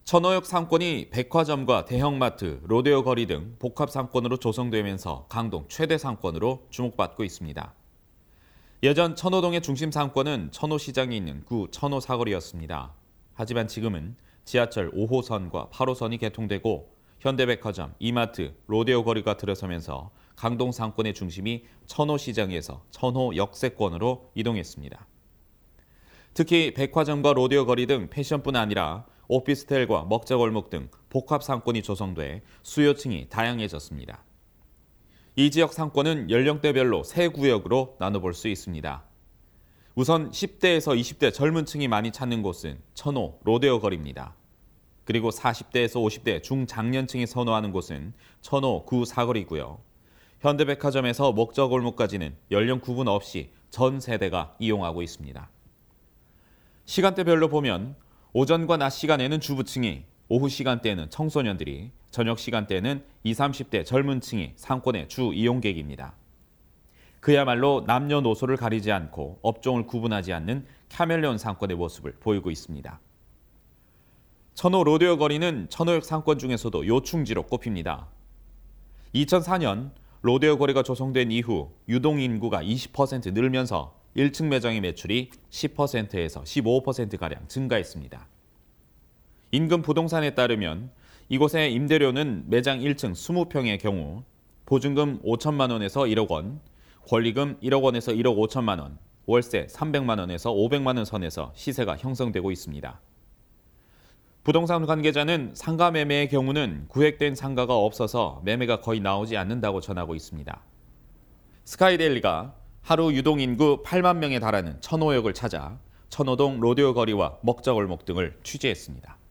천호역 상권이 백화점과 대형마트, 로데오 거리 등 복합 상권으로 조성되면서 강동 최대 상권으로 주목받고 있습니다. 예전 천호동의 중심 상권은 천호시장이 있는 구 천호 사거리였습니다. 하지만 지금은 지하철 5호선과 8호선이 개통되고 현대백화점, 이마트, 로데오 거리가 들어서면서 강동 상권의 중심이 천호시장에서 천호 역세권으로 이동했습니다. 특히 백화점과 로데오 거리 등 패션뿐 아니라 오피스텔과 먹자골목 등 복합 상권이 조성돼 수요층이 다양해졌습니다. 이 지역 상권은 연령대별로 세 구역으로 나눠볼 수 있습니다. 우선 10대에서 20대 젊은 층이 많이 찾는 곳은 천호, 로데오 거리입니다. 그리고 40대에서 50대 중장년층이 선호하는 곳은 천호 구 사거리고요. 현대백화점에서 먹자골목까지는 연령 구분 없이 전 세대가 이용하고 있습니다. 시간대별로 보면 오전과 낮 시간에는 주부층이, 오후 시간대에는 청소년들이, 저녁 시간대에는 20, 30대 젊은 층이 상권의 주 이용객입니다. 그야말로 남녀노소를 가리지 않고 업종을 구분하지 않는 카멜레온 상권의 모습을 보이고 있습니다. 천호 로데오 거리는 천호역 상권 중에서도 요충지로 꼽힙니다. 2004년 로데오 거리가 조성된 이후 유동 인구가 20% 늘면서 1층 매장의 매출이 10%에서 15%가량 증가했습니다. 인근 부동산에 따르면 이곳의 임대료는 매장 1층 20평의 경우 보증금 5천만 원에서 1억 원, 권리금 1억 원에서 1억 5천만 원, 월세 300만 원에서 500만 원 선에서 시세가 형성되고 있습니다. 부동산 관계자는 상가 매매의 경우는 구획된 상가가 없어서 매매가 거의 나오지 않는다고 전하고 있습니다. 스카이데일리가 하루 유동인구 8만 명에 달하는 천호역을 찾아 천호동 로데오 거리와 먹자골목 등을 취재했습니다.